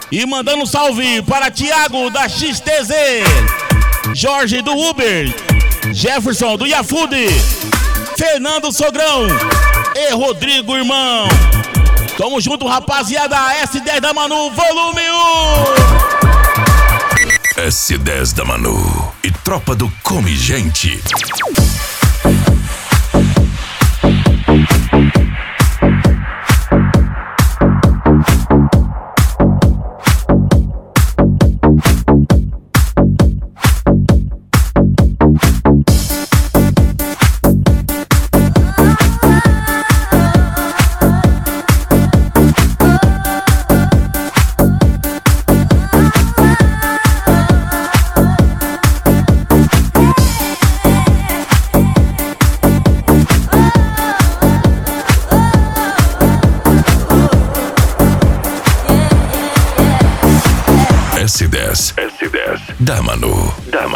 E mandando um salve para Thiago da XTZ, Jorge do Uber, Jefferson do Yafood, Fernando Sogrão e Rodrigo Irmão. Tamo junto, rapaziada. S10 da Manu, volume 1. S10 da Manu e Tropa do Come Gente. S10 da Manu.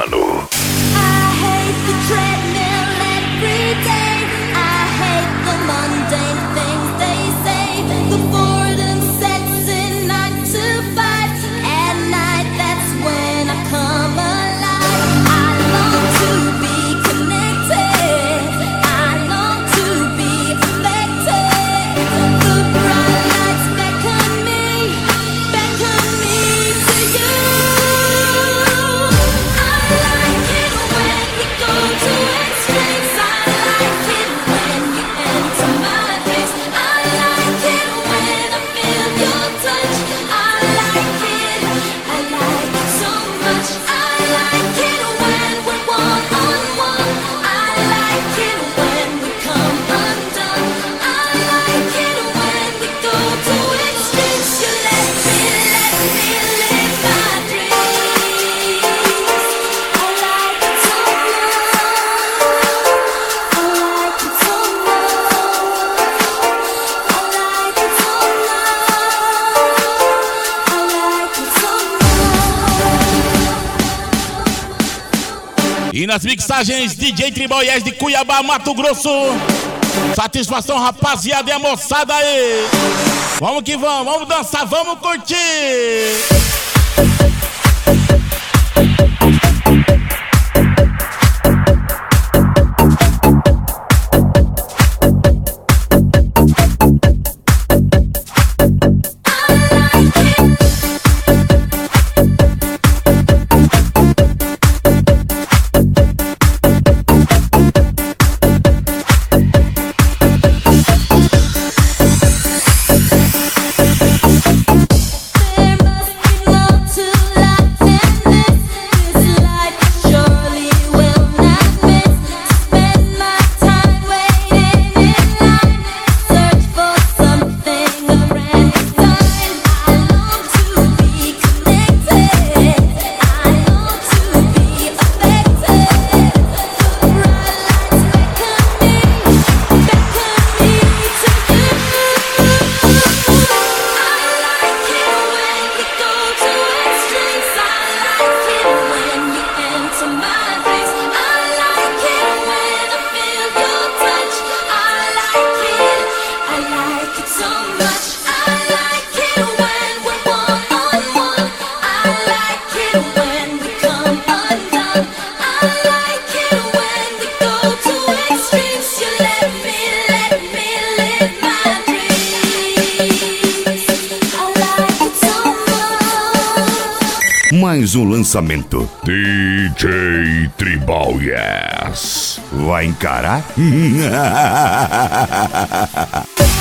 E nas mixagens, DJ Tribal Yes de Cuiabá, Mato Grosso. Satisfação, rapaziada, e a moçada aí. Vamos que vamos, vamos dançar, vamos curtir. Mais um lançamento. DJ Tribal Yes. Vai encarar?